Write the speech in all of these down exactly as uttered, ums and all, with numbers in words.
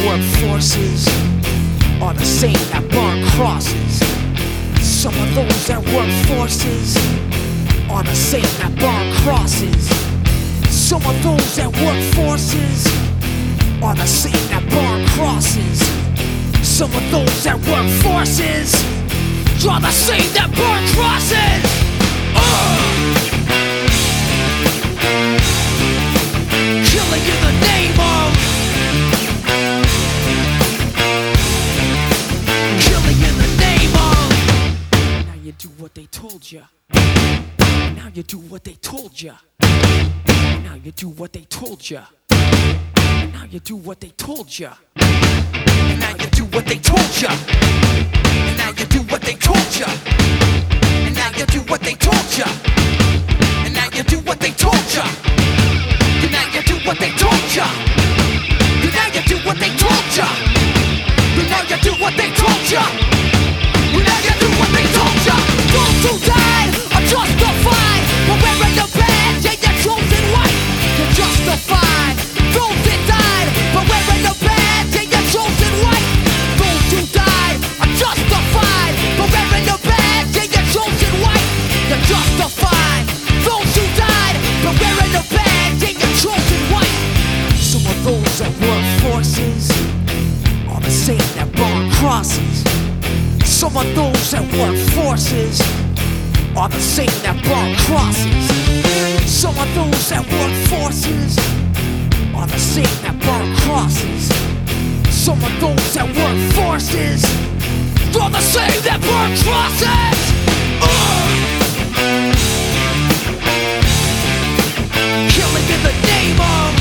work forces are the same that burn crosses. Some of those that work forces are the same that burn crosses. Some of those that work forces are the same that burn crosses. Some of those that work forces are the same that burn crosses. Uh! Killing in the name of Killing in the name of. Now you do what they told ya. Now you do what they told ya. Now you do what they told ya. Now you do what they told ya. Now you do what they told ya. Now you do what they told ya. And now you do what they told ya. And now you do what they told ya. And now you do what they told ya. And now you do what they told ya. And now you do what they told ya. And now you do what they told ya. Those who died are justified for wearing the badge and you're chosen white. You're justified. Those that died for wearing the badge and you're chosen white. Those who died are justified for wearing the badge and you're chosen white. You're justified. Those who died for wearing the badge and you're chosen white. Some of those that work forces are the same that burn crosses. Some of those that work forces are the same that burn crosses. Some of those that work forces are the same that burn crosses. Some of those that work forces are the same that burn crosses. Uh! Killing in the name of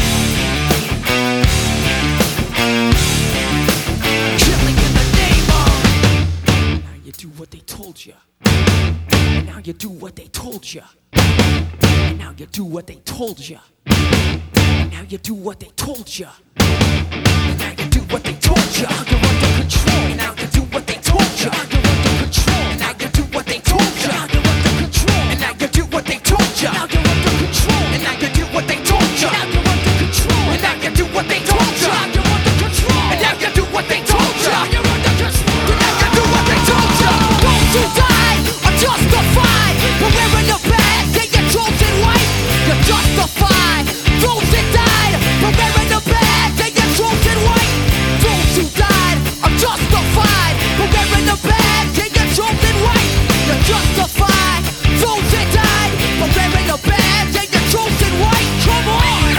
Killing in the name of. Now you do what they told you. And now you do what they told you. And now you do what they told you. And now you do what they told you. And now you do what they told you. You're under control. And now you do what they told you. You're under control. And now you do what they told you. You're under control. And now you do what they told you. Now you're under control. And now you do what they told you. Now you're under control. And now you do what they told you. You're under control. And now you do what they told you. You're under control. And now you do what they told you. Those who died are justified for wearing the badge and you're chosen white. You're justified. Those that died for wearing the badge and you're chosen white. Those who died are justified for wearing the badge and you're chosen white. You're justified. Those that died for wearing the badge and you're chosen white. Come on!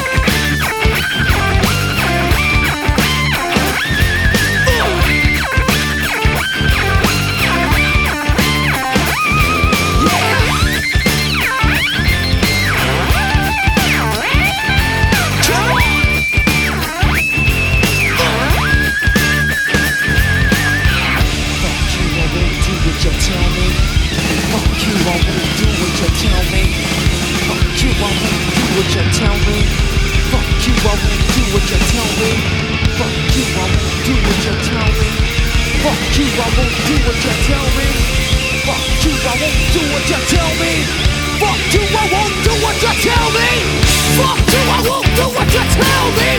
What you tell me? Fuck you, I won't do what you tell me. Fuck you, I won't do what you tell me. Fuck you, I won't do what you tell me. Fuck you, I won't do what you tell me. Fuck you, I won't do what you tell me. Fuck you, I won't do what you tell me.